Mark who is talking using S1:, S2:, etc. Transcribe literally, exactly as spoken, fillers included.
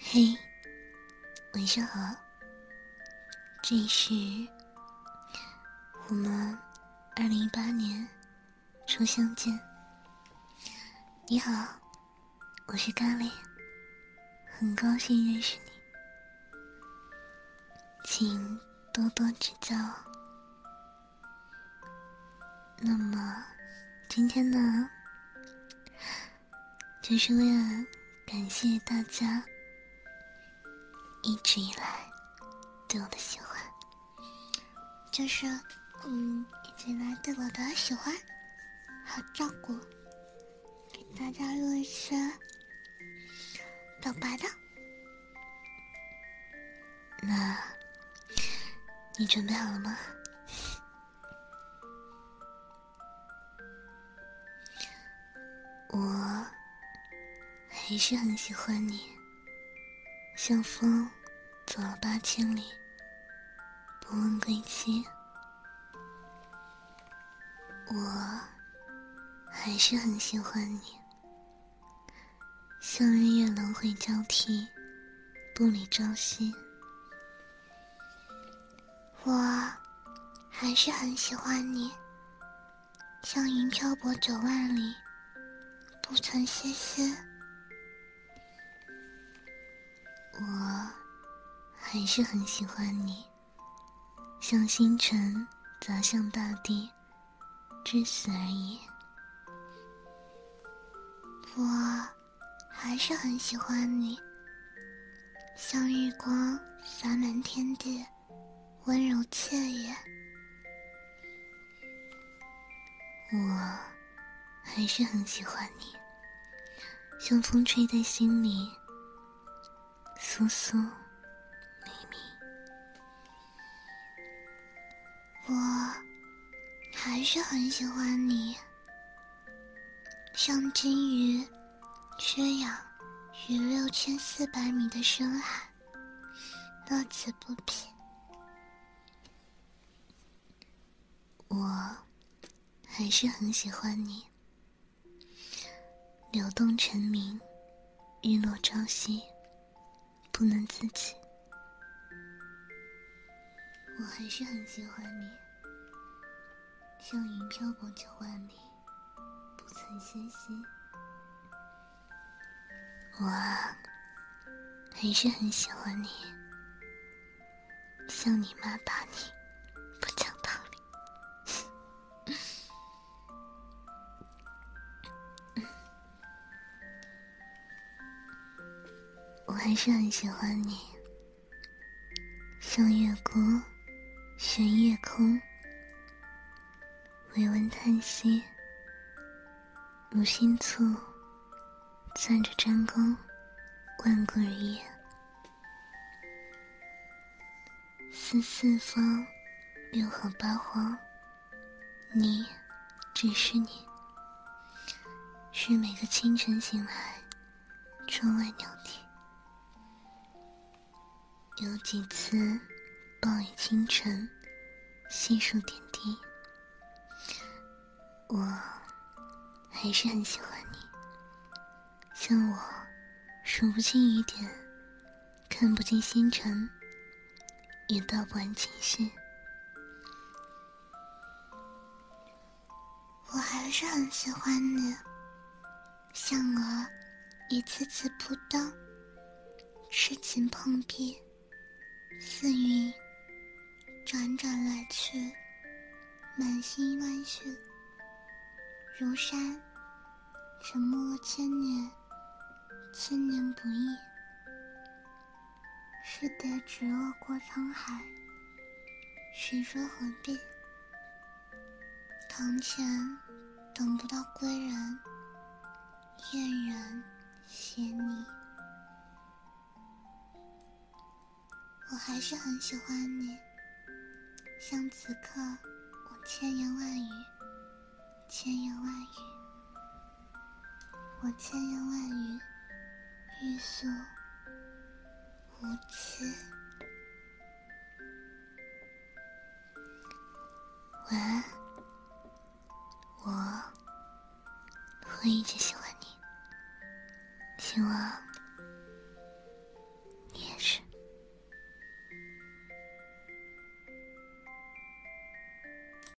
S1: 嘿，晚上好，这里是我们二零一八年初相见。你好，我是咖喱，很高兴认识你，请多多指教。那么今天呢，就是为了感谢大家一直以来对我的喜欢，就是嗯一直以来对我的喜欢和照顾，给大家录一些表白的。那你准备好了吗？我还是很喜欢你，像风走了八千里，不问归期。我还是很喜欢你，像日月轮回交替，不离朝夕。我还是很喜欢你，像云漂泊九万里，不曾歇息。我还是很喜欢你，像星辰砸向大地，至死而已。我还是很喜欢你，像日光洒满天地，温柔惬意。我还是很喜欢你，像风吹在心里，酥酥密密。我还是很喜欢你，像金鱼缺氧于六千四百米的深海，乐此不疲。我还是很喜欢你，流动成名，日落朝夕，不能自己。我还是很喜欢你，像云漂泊九万里，不曾歇息。我还是很喜欢你，像你妈打你，不讲道理。我还是很喜欢你，像月光悬夜空，微温叹息，如星簇攥着沾光，万古日夜。四四方六合八荒，你只是你，是每个清晨醒来，窗外鸟啼。有几次暴雨倾城，细数点滴。我还是很喜欢你，像我数不清雨点，看不尽星辰，也道不完情绪。我还是很喜欢你，像鹅一次次扑腾，痴情碰壁，似云转转来去，满心万绪。如山沉默了千年，千年不易。是蝶直落过沧海，谁说何必？堂前等不到归人，燕人携你。我还是很喜欢你，像此刻我千言万语，千言万语，我千言万语，欲诉无期。晚安，我会一直喜欢你，希望